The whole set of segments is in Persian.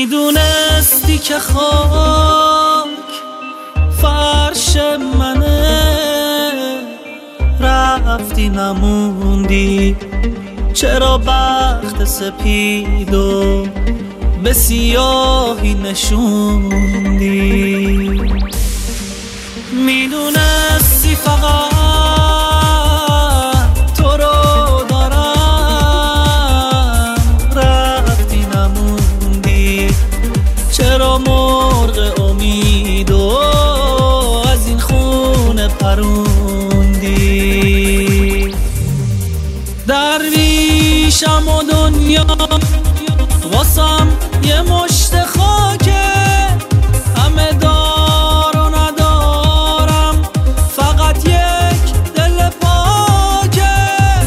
میدونستی که خاک فرش منه، رفتی نموندی. چرا بخت سپیدو به سیاهی نشوندی؟ میدونستی فقط تو رو دارم، رفتی نموندی. چرا مرغ امیدو از این خونه پروندی؟ درویشم و دنیا واسم یه مشت خاکه، همه دار و ندارم، فقط یک دل پاکه.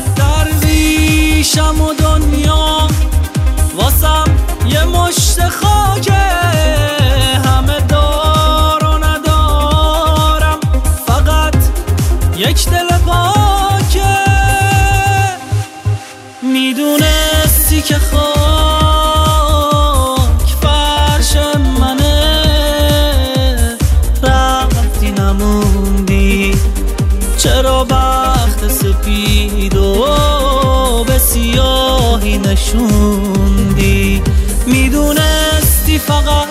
درویشم و دنیا واسم یه مشت خاکه، همه دار و ندارم، فقط یک دل پاکه. میدونستی که خاک فرش منه، رفتی نموندی. چرا بخت سپیدو به سیاهی نشوندی؟ میدونستی فقط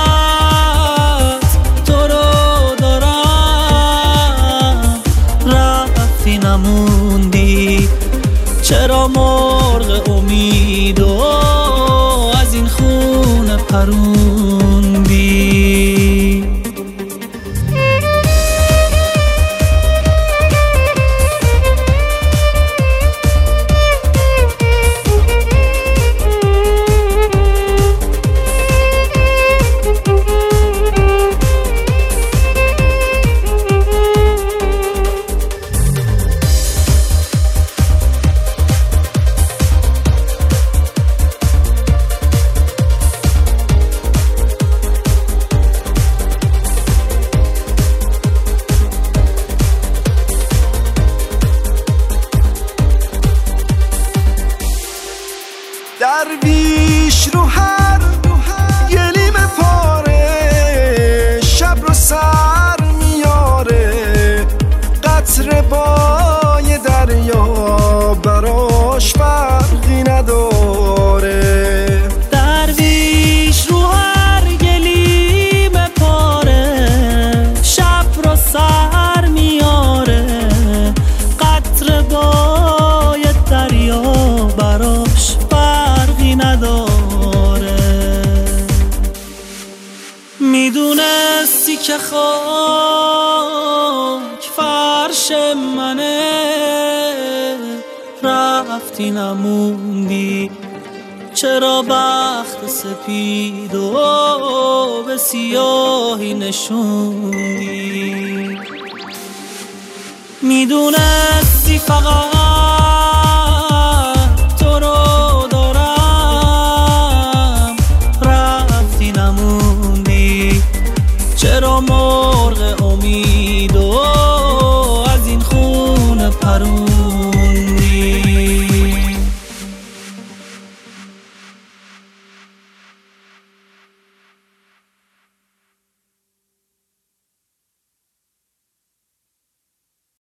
تو رو دارم، رفتی نموندی. چرا مرغ امیدو از این خونه پروندی؟ درویش رو هر گلیم پاره، شب رو سر میاره. قطره بای دریا براش فرقی نداره. درویش رو هر گلیم پاره، شب رو سر میاره. قطره بای دریا براش نداره. میدونستی که خاک فرش منه، رفتی نموندی. چرا بخت سپیدو به سیاهی نشوندی؟ میدونستی فقط تو رو چرا مرغ امیدو از این خونه پرون